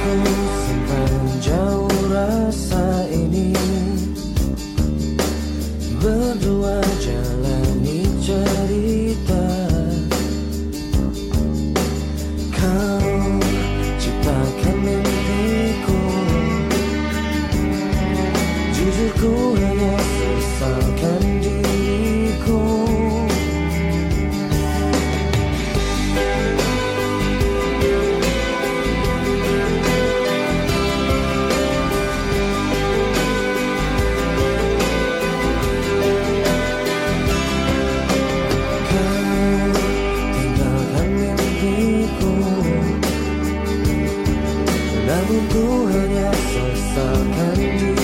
simpan jauh rasa ini, berdua jalani cerita. Kau ciptakan mimpiku, jujur ku hanya sesalkan diriku. Namun ku hanya sesalkan diriku.